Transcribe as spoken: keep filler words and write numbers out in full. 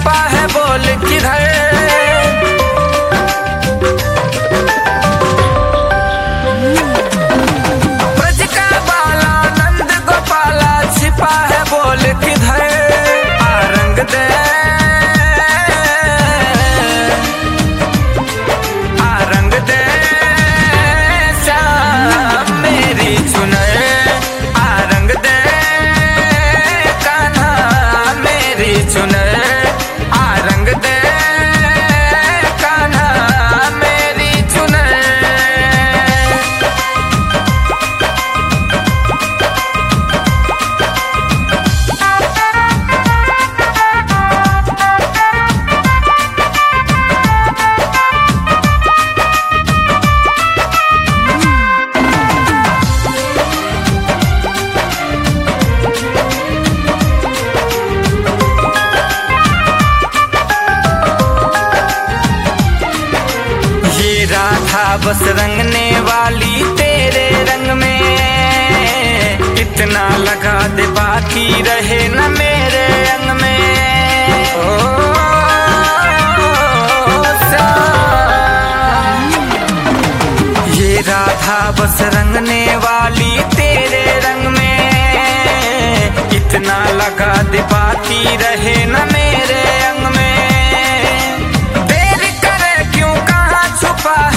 छिपा है बोल किधर। ब्रज का बाला नंद गोपाला छिपा है बोल किधर। आ रंग दे आ रंग दे श्याम मेरी चुनर। आ रंग दे कान्हा मेरी चुनर। आ रंग दे कान्हा मेरी चुनर। राधा बस रंगने वाली तेरे रंग में। इतना लगा दे बाकी रहे न मेरे अंग में। ओ, ये राधा बस रंगने वाली तेरे रंग में। इतना लगा दे बाकी रहे न मेरे अंग में। देर करे क्यों कहाँ छुपा